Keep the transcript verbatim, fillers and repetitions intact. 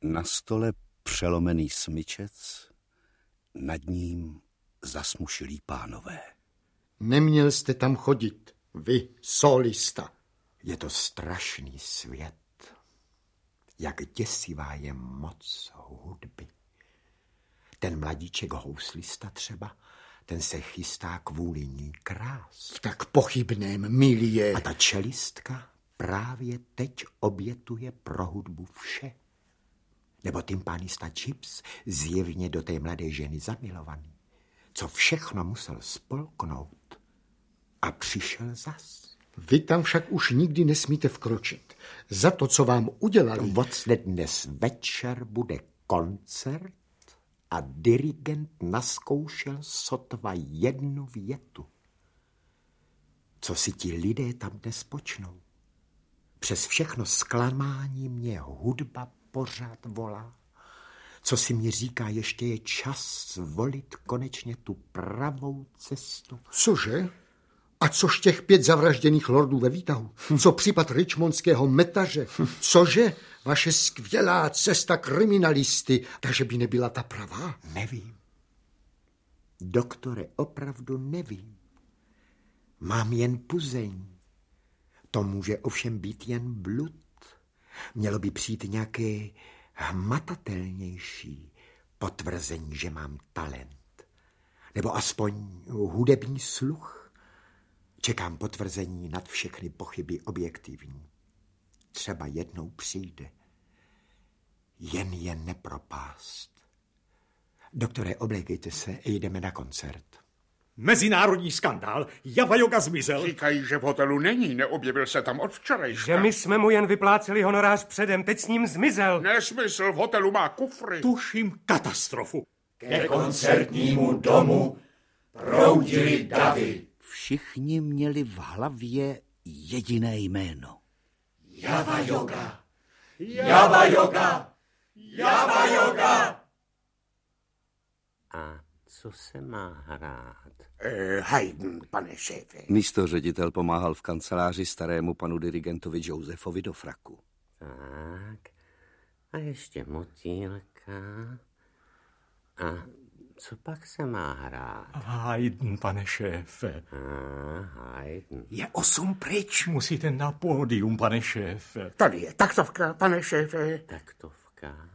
Na stole přelomený smyčec, nad ním zasmušilí pánové. Neměl jste tam chodit, vy, solista. Je to strašný svět. Jak děsivá je moc hudby. Ten mladíček houslista třeba, ten se chystá kvůli ní krás. V tak pochybném, milie. A ta čelistka právě teď obětuje pro hudbu vše. Nebo tympanista Chips zjevně do té mladé ženy zamilovaný. Co všechno musel spolknout a přišel zas. Vy tam však už nikdy nesmíte vkročit. Za to, co vám udělali. Vocne dnes večer bude koncert a dirigent naskoušel sotva jednu větu. Co si ti lidé tam dnes počnou? Přes všechno zklamání mě hudba pořád volá. Co si mi říká, ještě je čas zvolit konečně tu pravou cestu. Cože? A což těch pět zavražděných lordů ve výtahu? Co případ richmondského metaře? Cože? Vaše skvělá cesta kriminalisty, takže by nebyla ta pravá? Nevím. Doktore, opravdu nevím. Mám jen puzeň. To může ovšem být jen blud. Mělo by přijít nějaké hmatatelnější potvrzení, že mám talent. Nebo aspoň hudební sluch. Čekám potvrzení nad všechny pochyby objektivní. Třeba jednou přijde. Jen je nepropást. Doktore, oblékejte se a jdeme na koncert. Mezinárodní skandál. Java Yoga zmizel. Říkají, že v hotelu není, neobjevil se tam od včerejška. Že my jsme mu jen vypláceli honorář předem, teď s ním zmizel. Nesmysl, v hotelu má kufry. Tuším katastrofu. Ke koncertnímu domu proudili davy. Všichni měli v hlavě jediné jméno. Java Yoga. Java Yoga. Java Yoga. A co se má hrát? Eh, Haydn, pane šéfe. Místo ředitel pomáhal v kanceláři starému panu dirigentovi Josefovi do fraku. Tak, a ještě motýlka. A co pak se má hrát? Haydn, pane šéfe. A, Haydn. Je osm pryč. Musíte na pódium, pane šéfe. Tady je taktovka, pane šéfe. Taktovka.